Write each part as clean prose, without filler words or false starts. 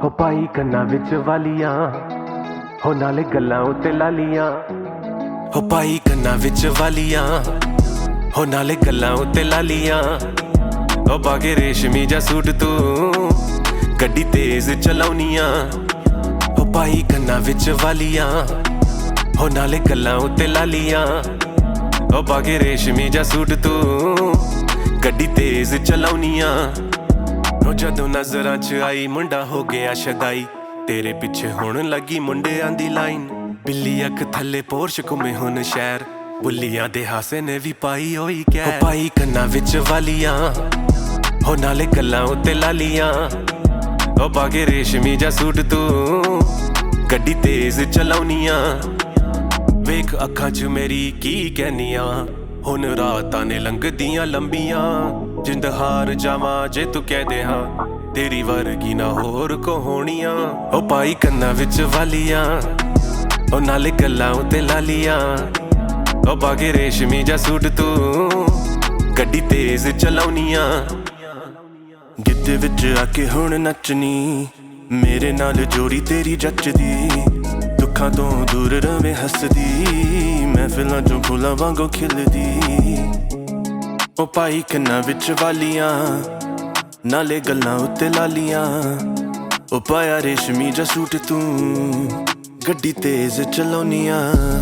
ਹੋ ਪਾਈ ਕੰਨਾਂ ਵਿੱਚ ਵਾਲੀਆਂ, ਹੋ ਨਾਲੇ ਗੱਲਾਂ ਉੱਤੇ ਲਾਲੀਆਂ। ਹੋ ਪਾਈ ਕੰਨਾਂ ਵਿੱਚ ਵਾਲੀਆਂ, ਹੋ ਨਾਲੇ ਗੱਲਾਂ ਉੱਤੇ ਲਾਲੀਆਂ। ਹੋ ਬਾਗੇ ਰੇਸ਼ਮੀ ਜਾ ਸੂਟ ਤੂੰ ਗੱਡੀ ਤੇਜ਼ ਚਲਾਉਣੀਆਂ। ਹੋ ਪਾਈ ਕੰਨਾਂ ਵਿੱਚ ਵਾਲੀਆਂ, ਹੋ ਨਾਲੇ ਗੱਲਾਂ ਉੱਤੇ ਲਾਲੀਆਂ। ਹੋ ਬਾਗੇ ਰੇਸ਼ਮੀ ਜਾ ਸੂਟ ਤੂੰ ਗੱਡੀ ਤੇਜ਼ ਚਲਾਉਣੀਆਂ। ਹੋ ਜਦੋਂ ਨਜ਼ਰਾਂ 'ਚ ਆਈ ਮੁੰਡਾ ਹੋ ਗਿਆ ਸ਼ਦਾਈ, ਤੇਰੇ ਪਿੱਛੇ ਹੋਣ ਲੱਗੀ ਮੁੰਡਿਆਂ ਦੀ ਲਾਈਨ। ਬਿੱਲੀ ਅੱਖ ਥੱਲੇ ਪੋਰਸ਼ ਘੁੰਮੇ ਹੁਣ ਸ਼ਹਿਰ, ਬੁੱਲੀਆਂ ਦੇ ਹਾਸੇ ਨੇ ਵੀ ਪਾਈ ਹੋਈ ਕਹਿ। ਹੋ ਪਾਈ ਕੰਨਾਂ ਵਿੱਚ ਵਾਲੀਆਂ, ਹੋ ਨਾਲੇ ਗੱਲਾਂ ਉੱਤੇ ਲਾਲੀਆਂ। ਹੋ ਬਾਗੇ ਰੇਸ਼ਮੀ ਜਾ ਸੂਟ ਤੂੰ ਗੱਡੀ ਤੇਜ਼ ਚਲਾਉਣੀਆਂ। ਵੇਖ ਅੱਖਾਂ 'ਚ ਮੇਰੀ ਕੀ ਕਹਿਨੀਆਂ, ਹੁਣ ਰਾਤਾਂ ਨੇ ਲੰਘਦੀਆਂ ਲੰਬੀਆਂ। ਜਿੰਦ ਹਾਰ ਜਾਵਾਂ ਜੇ ਤੂੰ ਕਹਿ ਦੇ ਹਾਂ, ਤੇਰੀ ਵਰਗੀ ਨਾ ਹੋਰ ਕੋ ਹੋਣੀਆਂ। ਹੋ ਪਾਈ ਕੰਨਾਂ ਵਿੱਚ ਵਾਲੀਆਂ, ਹੋ ਨਾਲੇ ਗੱਲਾਂ ਉੱਤੇ ਲਾਲੀਆਂ। ਹੋ ਬਾਗੇ ਰੇਸ਼ਮੀ ਜਾ ਸੂਟ ਤੂੰ ਗੱਡੀ ਤੇਜ਼ ਚਲਾਉਣੀਆਂ। ਗਿੱਧੇ ਵਿੱਚ ਆ ਕੇ ਹੁਣ ਨੱਚਣੀ, ਮੇਰੇ ਨਾਲ ਜੋੜੀ ਤੇਰੀ ਜੱਚਦੀ। ਦੁੱਖਾਂ ਤੋਂ ਦੂਰ ਰਵੇਂ ਹੱਸਦੀ, ਮਹਿਫਿਲਾਂ ਚੋਂ ਫੁੱਲਾਂ ਵਾਂਗੂ ਖਿਲਦੀ। ਉਹ ਪਾਈ ਕੰਨਾਂ ਵਿੱਚ ਵਾਲੀਆਂ, ਨਾਲੇ ਗੱਲਾਂ ਉੱਤੇ ਲਾਲੀਆਂ। ਉਹ ਪਾਇਆ ਰੇਸ਼ਮੀ ਜਾ ਸੂਟ ਤੂੰ ਗੱਡੀ ਤੇਜ਼ ਚਲਾਉਣੀਆਂ।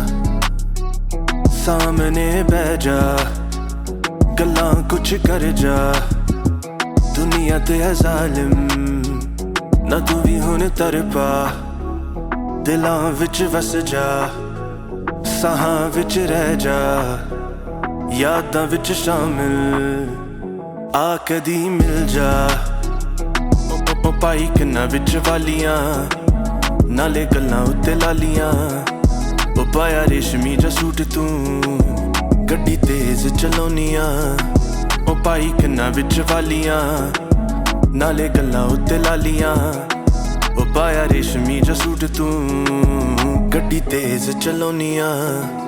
ਸਾਹਮਣੇ ਬਹਿ ਜਾ, ਗੱਲਾਂ ਕੁਛ ਕਰ ਜਾ। ਦੁਨੀਆ ਤੇ ਹੈ ਜ਼ਾਲਿਮ, ਨਾ ਤੂੰ ਵੀ ਹੁਣ ਤਰਪਾ। ਦਿਲਾਂ ਵਿੱਚ ਵਸ ਜਾ, ਸਾਹਾਂ ਵਿੱਚ ਰਹਿ ਜਾ, ਯਾਦਾਂ ਵਿੱਚ ਸ਼ਾਮਿਲ ਆ ਕਦੀ ਮਿਲ ਜਾ। ਉਹ ਪਾਈ ਕੰਨਾਂ ਵਿੱਚ ਵਾਲੀਆਂ, ਨਾਲੇ ਗੱਲਾਂ ਉੱਤੇ ਲਾਲੀਆਂ। ਉਹ ਪਾਇਆ ਰੇਸ਼ਮੀ ਜਾ ਸੂਟ ਤੂੰ ਗੱਡੀ ਤੇਜ਼ ਚਲਾਉਣੀਆਂ। ਉਹ ਪਾਈ ਕੰਨਾਂ ਵਿੱਚ ਵਾਲੀਆਂ, ਨਾਲੇ ਗੱਲਾਂ ਉੱਤੇ ਲਾਲੀਆਂ। ਉਹ ਪਾਇਆ ਰੇਸ਼ਮੀ ਜਾ ਸੂਟ ਤੂੰ ਗੱਡੀ ਤੇਜ਼ ਚਲਾਉਣੀਆਂ।